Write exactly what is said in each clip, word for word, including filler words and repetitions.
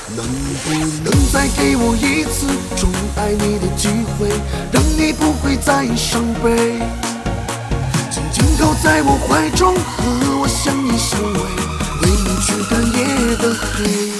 能不能再给我一次宠爱你的机会，让你不会再伤悲？紧紧靠在我怀中，和我相依相偎，为你驱赶夜的黑。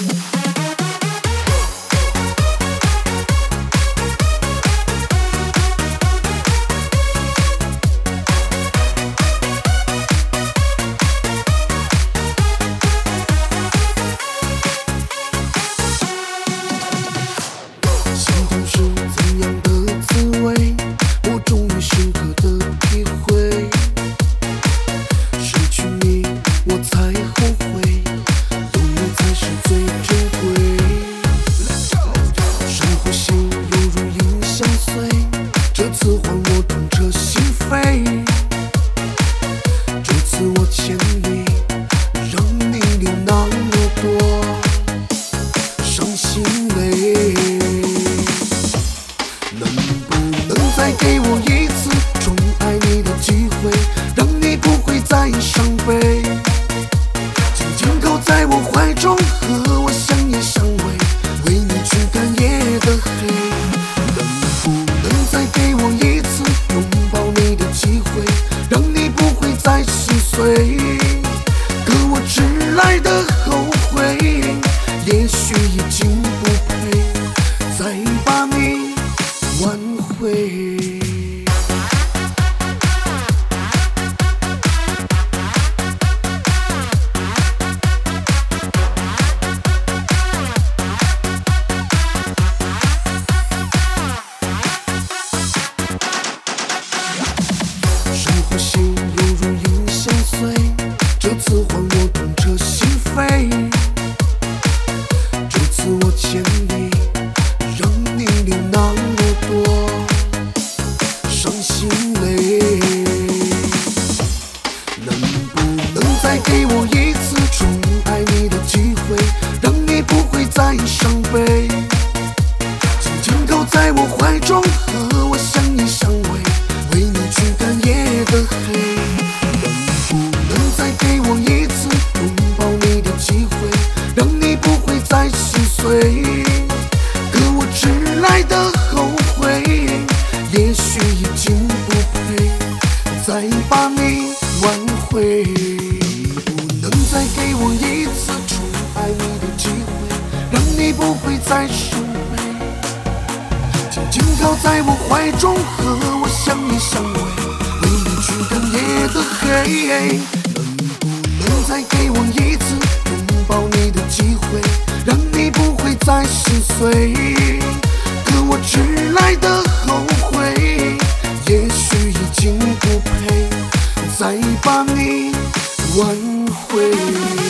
这次换我痛彻心扉，这次我欠你，让你流那么多伤心泪。能不能再给我一次宠爱你的机会，让你不会再伤悲？紧紧靠在我怀中，和我相依相偎，为你驱赶夜的黑。再给我一次拥抱你的机会，让你不会再心碎。可我迟来的后悔，也许已经不配再把你挽回。心犹如影相随，这次换我痛彻心扉，这次我欠你，让你流那么多伤心泪。能不能再给我一次宠爱你的机会，让你不会再伤悲？紧紧靠在我怀中，和我相依相偎，为你驱赶夜的黑。能不能再给我一次拥抱你的机会，让你不会再心碎？可我迟来的后悔，也许已经不配再把你挽回。能不能再给我一次宠爱你的机会，让你不会再伤悲？紧紧靠在我怀中，和我相依相偎，为你驱赶夜的黑。能不能再给我一次拥抱你的机会，让你不会再心碎？可我迟来的后悔，也许已经不配再把你挽回。